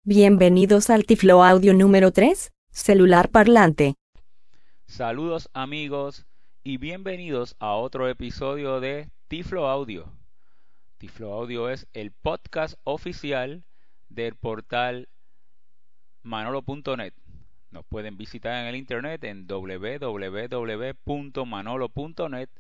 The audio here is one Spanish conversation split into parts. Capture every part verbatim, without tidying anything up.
Bienvenidos al Tiflo Audio número tres, celular parlante. Saludos amigos y bienvenidos a otro episodio de Tiflo Audio. Tiflo Audio es el podcast oficial del portal manolo punto net. Nos pueden visitar en el internet en w w w punto manolo punto net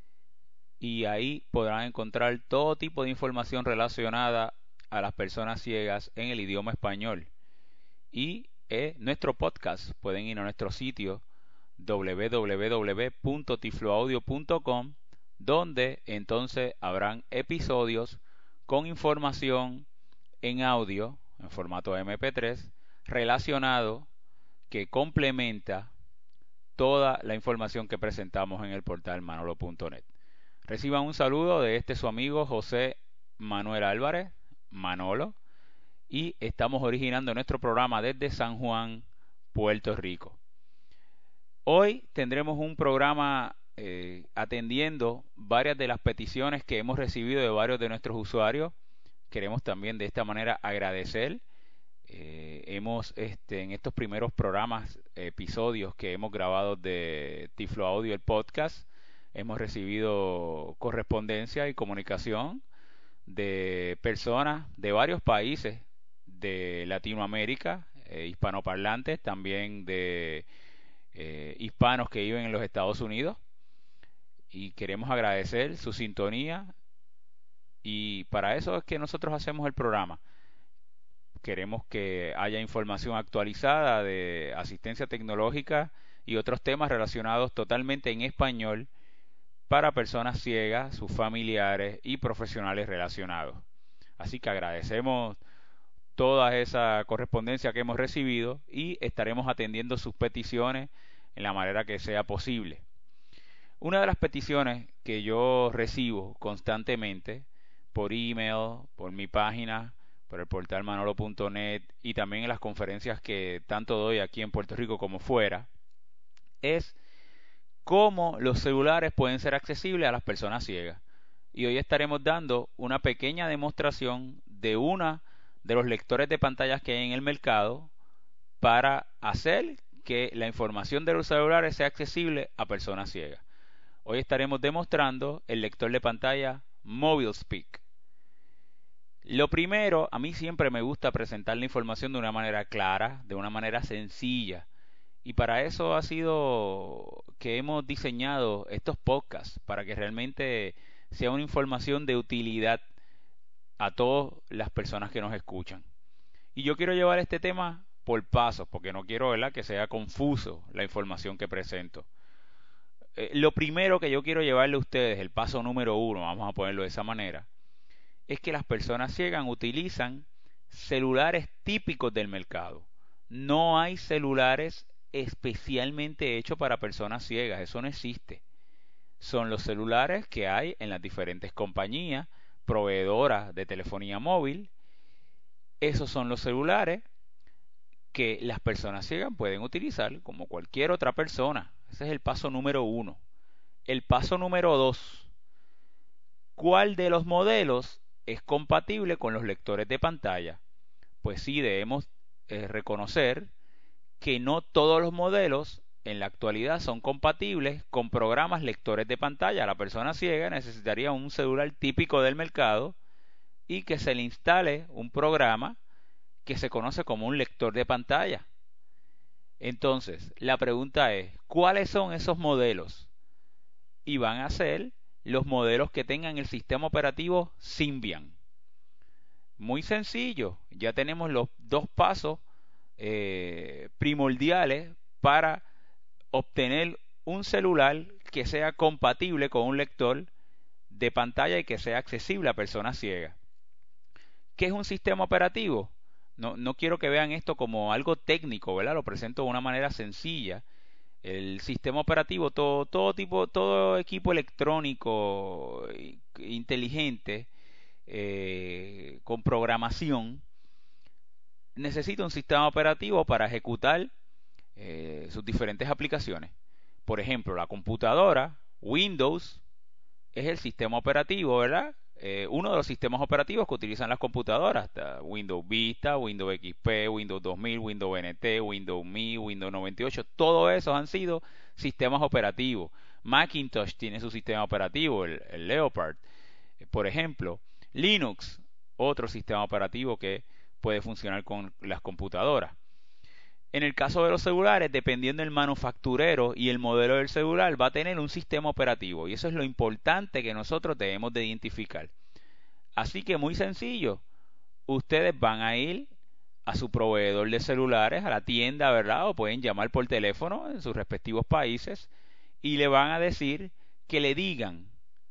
y ahí podrán encontrar todo tipo de información relacionada a las personas ciegas en el idioma español. Y eh, nuestro podcast, pueden ir a nuestro sitio w w w punto tiflo audio punto com, donde entonces habrán episodios con información en audio, en formato eme pe tres, relacionado que complementa toda la información que presentamos en el portal manolo punto net. Reciban un saludo de este su amigo José Manuel Álvarez, Manolo, y estamos originando nuestro programa desde San Juan, Puerto Rico. Hoy tendremos un programa eh, atendiendo varias de las peticiones que hemos recibido de varios de nuestros usuarios. Queremos también de esta manera agradecer. Eh, hemos este, en estos primeros programas, episodios que hemos grabado de Tiflo Audio, el podcast, hemos recibido correspondencia y comunicación de personas de varios países de Latinoamérica, eh, hispanoparlantes, también de eh, hispanos que viven en los Estados Unidos, y queremos agradecer su sintonía, y para eso es que nosotros hacemos el programa. Queremos que haya información actualizada de asistencia tecnológica y otros temas relacionados totalmente en español para personas ciegas, sus familiares y profesionales relacionados. Así que agradecemos toda esa correspondencia que hemos recibido y estaremos atendiendo sus peticiones en la manera que sea posible. Una de las peticiones que yo recibo constantemente por email, por mi página, por el portal manolo punto net y también en las conferencias que tanto doy aquí en Puerto Rico como fuera, es cómo los celulares pueden ser accesibles a las personas ciegas. Y hoy estaremos dando una pequeña demostración de una de los lectores de pantallas que hay en el mercado para hacer que la información de los celulares sea accesible a personas ciegas. Hoy estaremos demostrando el lector de pantalla MobileSpeak. Lo primero, a mí siempre me gusta presentar la información de una manera clara, de una manera sencilla. Y para eso ha sido que hemos diseñado estos podcasts, para que realmente sea una información de utilidad a todas las personas que nos escuchan. Y yo quiero llevar este tema por pasos, porque no quiero, ¿verdad?, que sea confuso la información que presento. Eh, lo primero que yo quiero llevarle a ustedes, el paso número uno, vamos a ponerlo de esa manera, es que las personas ciegas utilizan celulares típicos del mercado. No hay celulares especialmente hechos para personas ciegas, eso no existe. Son los celulares que hay en las diferentes compañías proveedoras de telefonía móvil. Esos son los celulares que las personas ciegas pueden utilizar como cualquier otra persona. Ese es el paso número uno. El paso número dos: ¿cuál de los modelos es compatible con los lectores de pantalla? Pues sí, debemos eh, reconocer que no todos los modelos en la actualidad son compatibles con programas lectores de pantalla. La persona ciega necesitaría un celular típico del mercado y que se le instale un programa que se conoce como un lector de pantalla. Entonces, la pregunta es, ¿cuáles son esos modelos? Y van a ser los modelos que tengan el sistema operativo Symbian. Muy sencillo, ya tenemos los dos pasos eh, primordiales para obtener un celular que sea compatible con un lector de pantalla y que sea accesible a personas ciegas. ¿Qué es un sistema operativo? No, no quiero que vean esto como algo técnico, ¿verdad? Lo presento de una manera sencilla. El sistema operativo, todo, todo tipo, todo equipo electrónico inteligente eh, con programación necesita un sistema operativo para ejecutar eh, sus diferentes aplicaciones. Por ejemplo, la computadora, Windows, es el sistema operativo, ¿verdad?, eh, uno de los sistemas operativos que utilizan las computadoras. Está Windows Vista, Windows X P, Windows dos mil, Windows N T, Windows M E, Windows noventa y ocho. Todos esos han sido sistemas operativos. Macintosh tiene su sistema operativo, el, el Leopard. Por ejemplo, Linux, otro sistema operativo que puede funcionar con las computadoras. En el caso de los celulares, dependiendo del manufacturero y el modelo del celular, va a tener un sistema operativo. Y eso es lo importante que nosotros debemos de identificar. Así que muy sencillo. Ustedes van a ir a su proveedor de celulares, a la tienda, ¿verdad? O pueden llamar por teléfono en sus respectivos países y le van a decir que le digan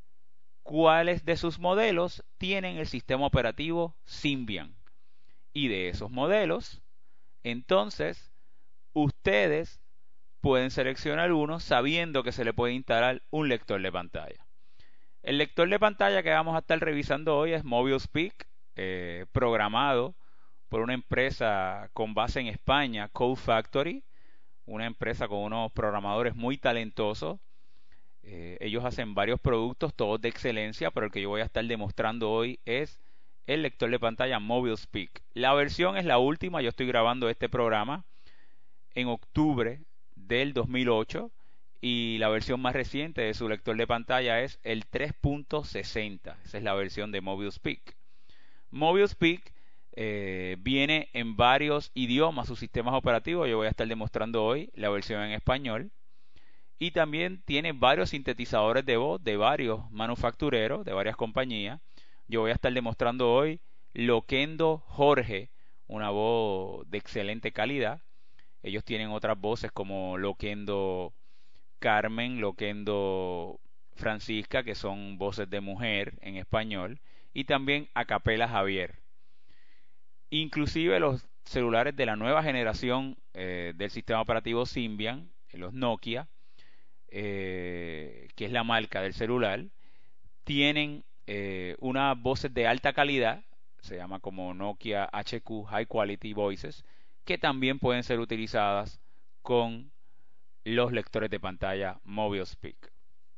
cuáles de sus modelos tienen el sistema operativo Symbian. Y de esos modelos, entonces, ustedes pueden seleccionar uno sabiendo que se le puede instalar un lector de pantalla. El lector de pantalla que vamos a estar revisando hoy es MobileSpeak, eh, programado por una empresa con base en España, Code Factory, una empresa con unos programadores muy talentosos. Eh, ellos hacen varios productos, todos de excelencia, pero el que yo voy a estar demostrando hoy es el lector de pantalla MobileSpeak. La versión es la última, yo estoy grabando este programa en octubre del dos mil ocho y la versión más reciente de su lector de pantalla es el tres punto sesenta. Esa es la versión de MobileSpeak. MobileSpeak eh, viene en varios idiomas, sus sistemas operativos. Yo voy a estar demostrando hoy la versión en español. Y también tiene varios sintetizadores de voz de varios manufactureros, de varias compañías. Yo voy a estar demostrando hoy Loquendo Jorge, una voz de excelente calidad. Ellos tienen otras voces como Loquendo Carmen, Loquendo Francisca, que son voces de mujer en español, y también Acapela Javier. Inclusive los celulares de la nueva generación eh, del sistema operativo Symbian, los Nokia, eh, que es la marca del celular, tienen eh, unas voces de alta calidad, se llama como Nokia H Q High Quality Voices, que también pueden ser utilizadas con los lectores de pantalla MobileSpeak.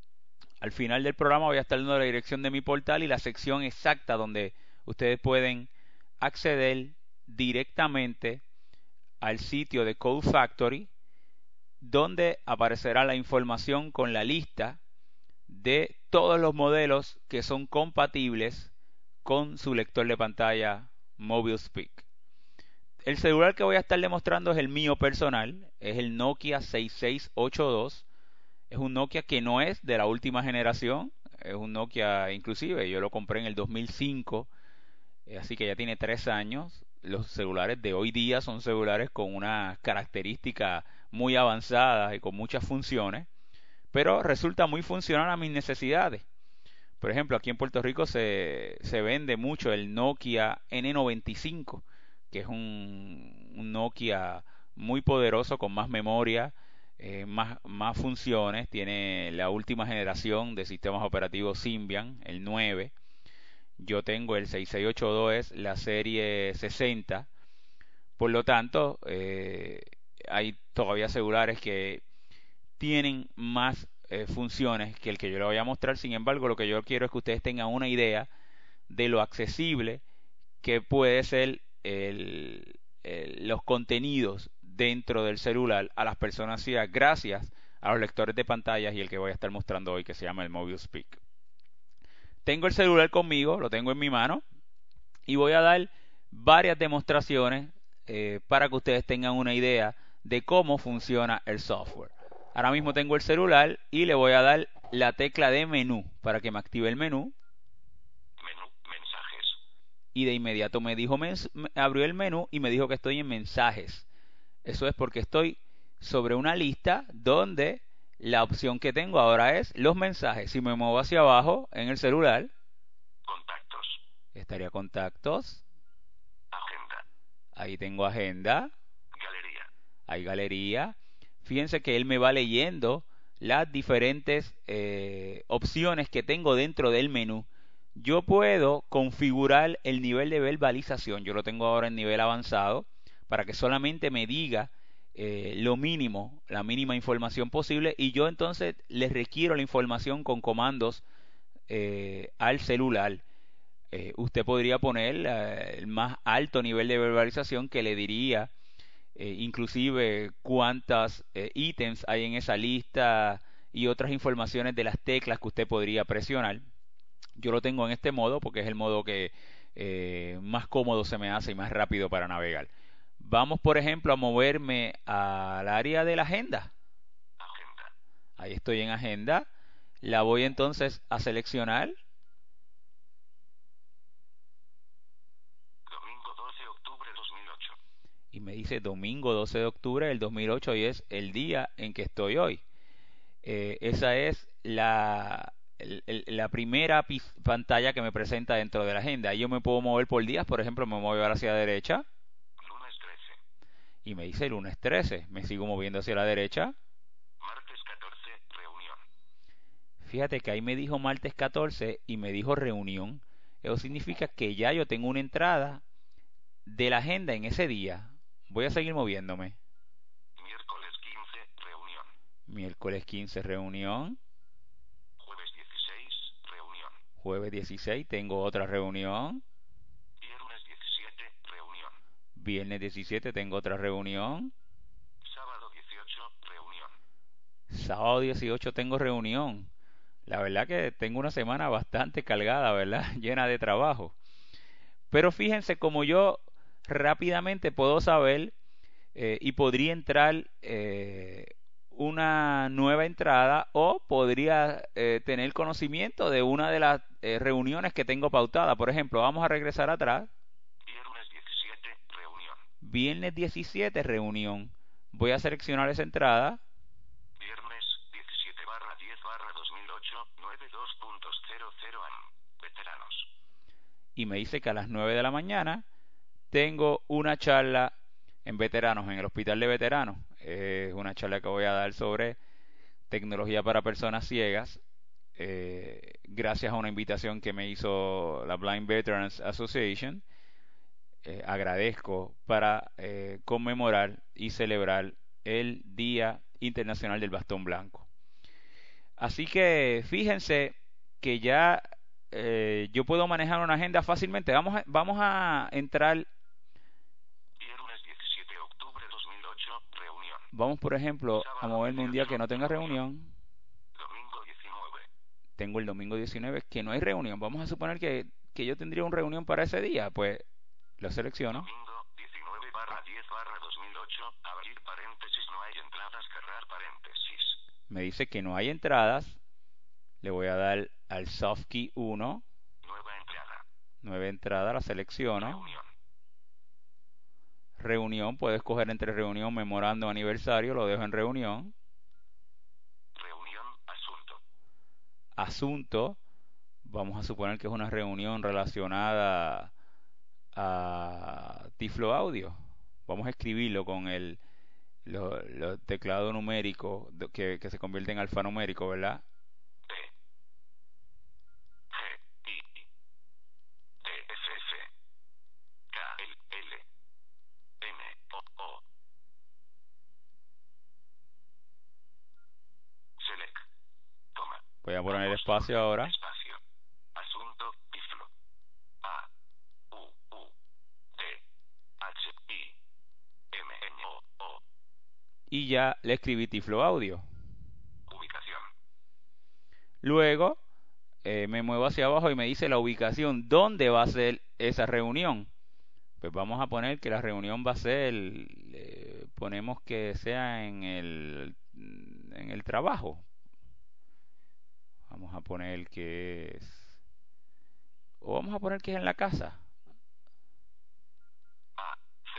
Al final del programa voy a estar dando la dirección de mi portal y la sección exacta donde ustedes pueden acceder directamente al sitio de Code Factory, donde aparecerá la información con la lista de todos los modelos que son compatibles con su lector de pantalla MobileSpeak. El celular que voy a estar demostrando es el mío personal, es el Nokia seis seis ocho dos. Es un Nokia que no es de la última generación, es un Nokia inclusive, yo lo compré en el dos mil cinco, así que ya tiene tres años. Los celulares de hoy día son celulares con unas características muy avanzadas y con muchas funciones, pero resulta muy funcional a mis necesidades. Por ejemplo, aquí en Puerto Rico se, se vende mucho el Nokia N noventa y cinco, que es un, un Nokia muy poderoso con más memoria, eh, más, más funciones. Tiene la última generación de sistemas operativos Symbian, el nueve. Yo tengo el seis seis ocho dos, es la serie sesenta. Por lo tanto, eh, hay todavía celulares que tienen más eh, funciones que el que yo le voy a mostrar. Sin embargo, lo que yo quiero es que ustedes tengan una idea de lo accesible que puede ser el, el, los contenidos dentro del celular a las personas ciegas gracias a los lectores de pantallas y el que voy a estar mostrando hoy, que se llama el MobileSpeak. Tengo el celular conmigo, lo tengo en mi mano y voy a dar varias demostraciones eh, para que ustedes tengan una idea de cómo funciona el software. Ahora mismo tengo el celular y le voy a dar la tecla de menú para que me active el menú. Menú, mensajes. Y de inmediato me dijo, me abrió el menú y me dijo que estoy en mensajes. Eso es porque estoy sobre una lista donde la opción que tengo ahora es los mensajes. Si me muevo hacia abajo en el celular, Contactos. estaría contactos. Agenda. Ahí tengo agenda. Galería. Hay galería. Fíjense que él me va leyendo las diferentes eh, opciones que tengo dentro del menú. Yo puedo configurar el nivel de verbalización. Yo lo tengo ahora en nivel avanzado para que solamente me diga eh, lo mínimo, la mínima información posible, y yo entonces le requiero la información con comandos eh, al celular. eh, usted podría poner eh, el más alto nivel de verbalización que le diría eh, inclusive cuántas eh, ítems hay en esa lista y otras informaciones de las teclas que usted podría presionar. Yo lo tengo en este modo porque es el modo que eh, más cómodo se me hace y más rápido para navegar. Vamos, por ejemplo, a moverme al área de la agenda. Agenda. Ahí estoy en agenda. La voy entonces a seleccionar. Domingo doce de octubre de dos mil ocho. Y me dice domingo doce de octubre del dos mil ocho y es el día en que estoy hoy. Eh, esa es la, el- el- la primera pi- pantalla que me presenta dentro de la agenda. Yo me puedo mover por días, por ejemplo, me muevo hacia la derecha Lunes trece. y me dice lunes trece. Me sigo moviendo hacia la derecha. Martes catorce, reunión. Fíjate que ahí me dijo martes catorce y me dijo reunión. Eso significa que ya yo tengo una entrada de la agenda en ese día. Voy a seguir moviéndome. Miércoles quince, reunión. Miércoles quince, reunión. Jueves dieciséis, reunión. Jueves dieciséis, tengo otra reunión. Viernes diecisiete, reunión. Viernes diecisiete, tengo otra reunión. Sábado dieciocho, reunión. Sábado dieciocho, tengo reunión. La verdad que tengo una semana bastante cargada, ¿verdad? Llena de trabajo. Pero fíjense como yo rápidamente puedo saber eh, y podría entrar eh, una nueva entrada o podría eh, tener conocimiento de una de las eh, reuniones que tengo pautada. Por ejemplo, vamos a regresar atrás. Viernes diecisiete, reunión. Viernes diecisiete, reunión. Voy a seleccionar esa entrada. Viernes diecisiete barra diez barra dos mil ocho, nueve dos punto cero cero A M. Veteranos. Y me dice que a las nueve de la mañana tengo una charla en veteranos, en el hospital de veteranos. Es una charla que voy a dar sobre tecnología para personas ciegas, eh, gracias a una invitación que me hizo la Blind Veterans Association. Eh, agradezco para eh, conmemorar y celebrar el Día Internacional del Bastón Blanco. Así que fíjense que ya eh, yo puedo manejar una agenda fácilmente. Vamos a, vamos a entrar, Viernes diecisiete de octubre de dos mil ocho, reunión. vamos por ejemplo a moverme un día que no tenga reunión. Domingo diecinueve. Tengo el domingo diecinueve que no hay reunión. Vamos a suponer que, que yo tendría una reunión para ese día. Pues lo selecciono. Domingo diecinueve barra diez barra dos mil ocho, abrir paréntesis, no hay entradas, cerrar paréntesis. Me dice que no hay entradas. Le voy a dar al soft key uno. Nueva entrada. Nueva entrada, la selecciono. Reunión. Reunión, puedo escoger entre reunión, memorando, aniversario. Lo dejo en reunión. Reunión, asunto. Asunto. Vamos a suponer que es una reunión relacionada a Tiflo Audio. Vamos a escribirlo con el los lo teclado numérico que, que se convierte en alfanumérico, ¿verdad? P. G. I. D. F. F. K. L. L. M. O. O. Select. Toma. Voy a poner el espacio ahora. Espacio. Asunto, Tiflo. A. U. U. D. H. I. M. N. O. O. Y ya le escribí Tiflo Audio. Ubicación. Luego eh, me muevo hacia abajo y me dice la ubicación. ¿Dónde va a ser esa reunión? Pues vamos a poner que la reunión va a ser, eh, ponemos que sea en el, en el trabajo. Vamos a poner que es, o vamos a poner que es en la casa. A. C.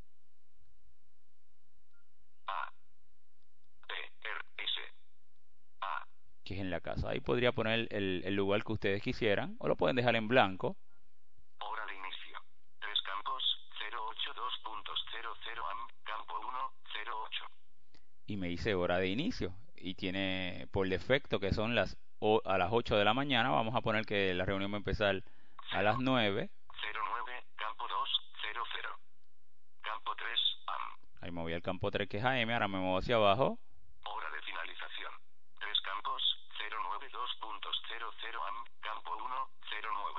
A. P. R. S. A. Que es en la casa. Ahí podría poner el, el lugar que ustedes quisieran, o lo pueden dejar en blanco. Hora de inicio. Tres campos, cero ocho dos punto cero cero A M, campo uno, cero ocho. Y me dice hora de inicio. Y tiene por defecto que son las o, a las ocho de la mañana. Vamos a poner que la reunión va a empezar a las nueve. cero nueve, campo dos, cero cero. Campo tres, A M. Ahí me voy al campo tres que es A M. Ahora me muevo hacia abajo. Hora de finalización. Tres campos, cero nueve dos punto cero cero A M, campo uno, cero nueve. Y vamos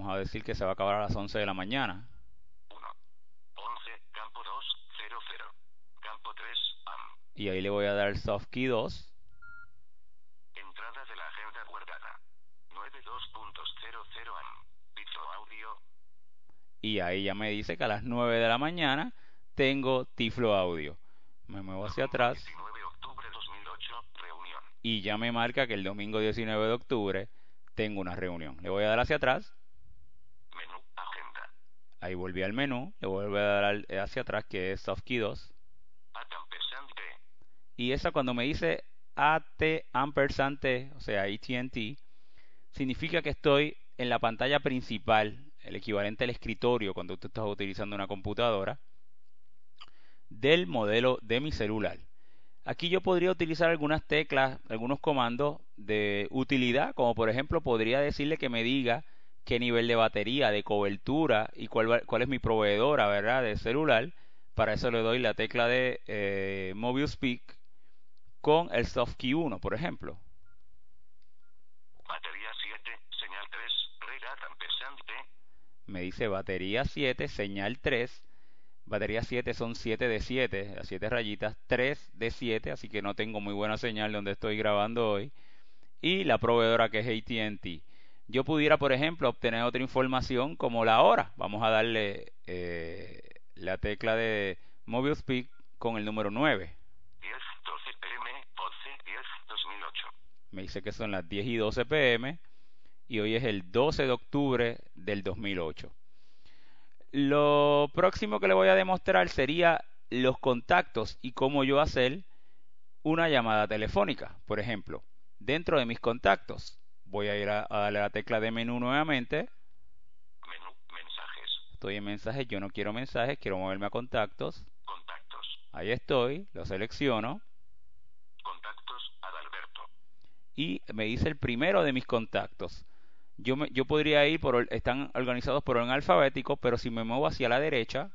vamos a decir que se va a acabar a las once de la mañana. uno. once, campo dos, cero cero. Campo tres, A M. Y ahí le voy a dar soft key dos. Entrada de la agenda guardada. nueve dos punto cero cero A M. Tiflo Audio. Y ahí ya me dice que a las nueve de la mañana tengo Tiflo Audio. Me muevo hacia atrás. diecinueve de octubre de dos mil ocho, reunión. Y ya me marca que el domingo diecinueve de octubre tengo una reunión. Le voy a dar hacia atrás. Menú, agenda. Ahí volví al menú. Le vuelvo a dar al- hacia atrás, que es soft key dos. At ampersand T. Y esa cuando me dice A T ampersand T, o sea, A T and T, significa que estoy en la pantalla principal, el equivalente al escritorio cuando tú estás utilizando una computadora, del modelo de mi celular. Aquí yo podría utilizar algunas teclas, algunos comandos de utilidad, como por ejemplo podría decirle que me diga qué nivel de batería, de cobertura y cuál, va- cuál es mi proveedora, ¿verdad?, de celular. Para eso le doy la tecla de eh, Mobile Speak con el soft key uno, por ejemplo. Batería siete, señal tres, red at ampersand T. Me dice batería siete, señal tres. Batería siete son siete de siete, las siete rayitas, tres de siete, así que no tengo muy buena señal donde estoy grabando hoy. Y la proveedora, que es A T and T. Yo pudiera, por ejemplo, obtener otra información como la hora. Vamos a darle eh, la tecla de Mobile Speak con el número nueve. diez, doce P M, once, diez, dos mil ocho. Me dice que son las diez y doce pm y hoy es el doce de octubre del dos mil ocho. Lo próximo que le voy a demostrar sería los contactos y cómo yo hacer una llamada telefónica. Por ejemplo, dentro de mis contactos, voy a ir a, a darle la tecla de menú nuevamente. Menú, mensajes, Estoy en mensajes, yo no quiero mensajes, quiero moverme a contactos. contactos, Ahí estoy, lo selecciono contactos, Adalberto. y me dice el primero de mis contactos. Yo, me, yo podría ir por, or- están organizados por orden alfabético, pero si me muevo hacia la derecha,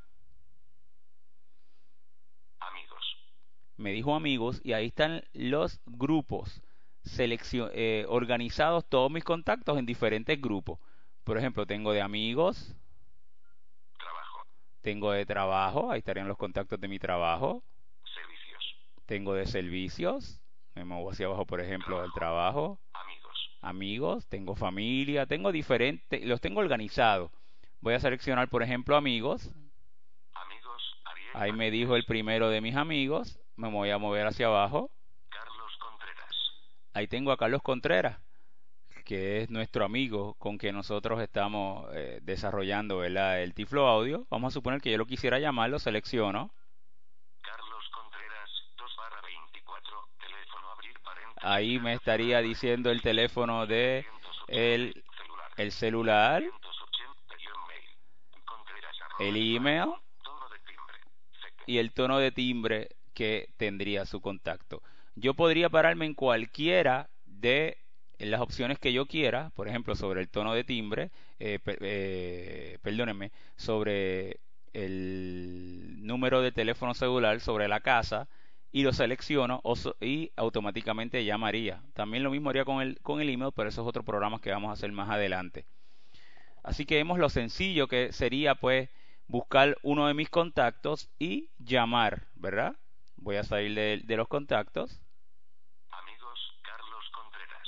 Amigos, me dijo amigos y ahí están los grupos seleccio- eh, organizados, todos mis contactos en diferentes grupos. Por ejemplo, tengo de amigos, trabajo, tengo de trabajo, ahí estarían los contactos de mi trabajo, servicios, tengo de servicios, me muevo hacia abajo, por ejemplo, del trabajo, amigos, amigos, tengo familia, tengo diferentes, los tengo organizados. Voy a seleccionar, por ejemplo, amigos. amigos, Ariel. Ahí me dijo el primero de mis amigos. Me voy a mover hacia abajo. Carlos Contreras. Ahí tengo a Carlos Contreras, que es nuestro amigo con que nosotros estamos eh, desarrollando, ¿verdad?, el Tiflo Audio. Vamos a suponer que yo lo quisiera llamar, lo selecciono. Carlos Contreras, dos barra veinticuatro, teléfono abrir paréntesis. Ahí me estaría diciendo el teléfono de el, celular. el celular, quinientos ochenta guión mail. Contreras arroba el email tono de timbre. Secre. y el tono de timbre que tendría su contacto. Yo podría pararme en cualquiera de las opciones que yo quiera, por ejemplo, sobre el tono de timbre, eh, per- eh, perdónenme, sobre el número de teléfono celular, sobre la casa, y lo selecciono o so- y automáticamente llamaría. También lo mismo haría con el, con el email, pero esos otros programas que vamos a hacer más adelante. Así que vemos lo sencillo que sería, pues, buscar uno de mis contactos y llamar, ¿verdad? Voy a salir de, de los contactos. Amigos, Carlos Contreras.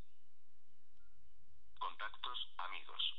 Contactos, amigos.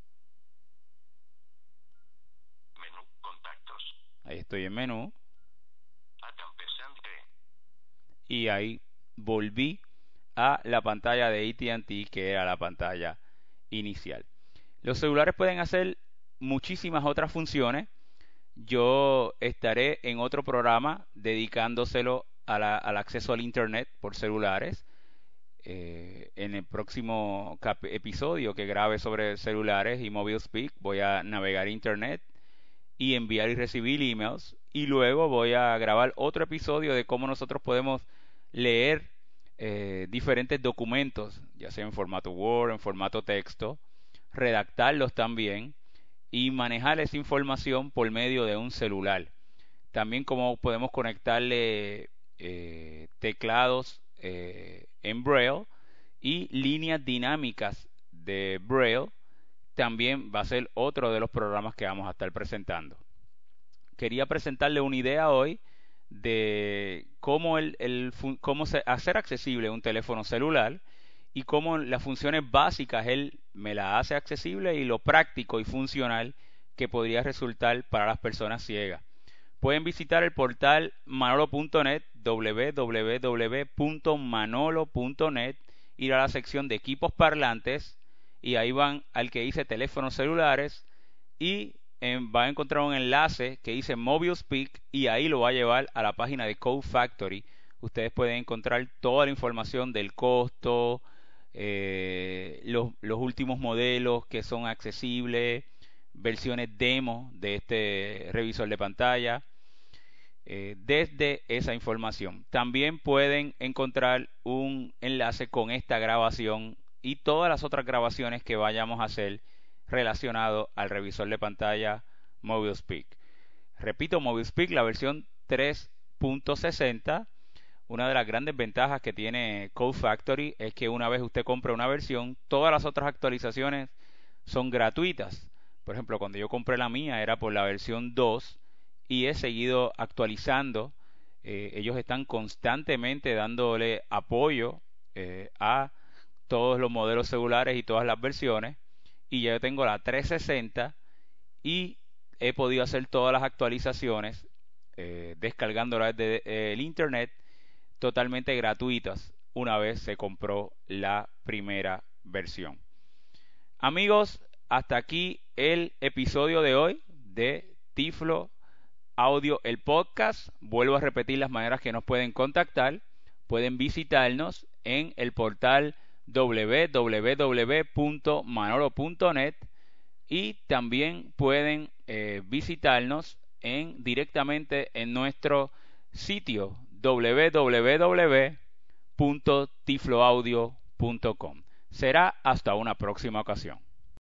Menú, contactos. Ahí estoy en menú At ampersand T. y ahí volví a la pantalla de A T and T, que era la pantalla inicial. Los celulares pueden hacer muchísimas otras funciones. Yo estaré en otro programa dedicándoselo a la- al acceso al Internet por celulares. Eh, en el próximo cap- episodio que grabe sobre celulares y Mobile Speak, voy a navegar Internet y enviar y recibir emails. Y luego voy a grabar otro episodio de cómo nosotros podemos leer eh, diferentes documentos, ya sea en formato Word, en formato texto, redactarlos también y manejar esa información por medio de un celular. También cómo podemos conectarle eh, teclados eh, en Braille y líneas dinámicas de Braille también va a ser otro de los programas que vamos a estar presentando. Quería presentarle una idea hoy de cómo, el, el, cómo se, hacer accesible un teléfono celular y cómo las funciones básicas él me las hace accesible y lo práctico y funcional que podría resultar para las personas ciegas. Pueden visitar el portal manolo punto net, doble u doble u doble u punto manolo punto net, ir a la sección de equipos parlantes y ahí van al que dice teléfonos celulares y eh, va a encontrar un enlace que dice Mobile Speak y ahí lo va a llevar a la página de Code Factory. Ustedes pueden encontrar toda la información del costo, eh, los, los últimos modelos que son accesibles, versiones demo de este revisor de pantalla, eh, desde esa información. También pueden encontrar un enlace con esta grabación y todas las otras grabaciones que vayamos a hacer relacionado al revisor de pantalla Mobile Speak. Repito, Mobile Speak, la versión tres punto sesenta. Una de las grandes ventajas que tiene Code Factory es que una vez usted compra una versión, todas las otras actualizaciones son gratuitas. Por ejemplo, cuando yo compré la mía era por la versión dos y he seguido actualizando. Eh, ellos están constantemente dándole apoyo eh, a todos los modelos celulares y todas las versiones. Y ya yo tengo la trescientos sesenta y he podido hacer todas las actualizaciones eh, descargándolas desde eh, el internet totalmente gratuitas una vez se compró la primera versión. Amigos, hasta aquí el episodio de hoy de Tiflo Audio, el podcast. Vuelvo a repetir las maneras que nos pueden contactar. Pueden visitarnos en el portal doble u doble u doble u punto manolo punto net y también pueden eh, visitarnos en, directamente en nuestro sitio doble u doble u doble u punto tiflo audio punto com. Será hasta una próxima ocasión.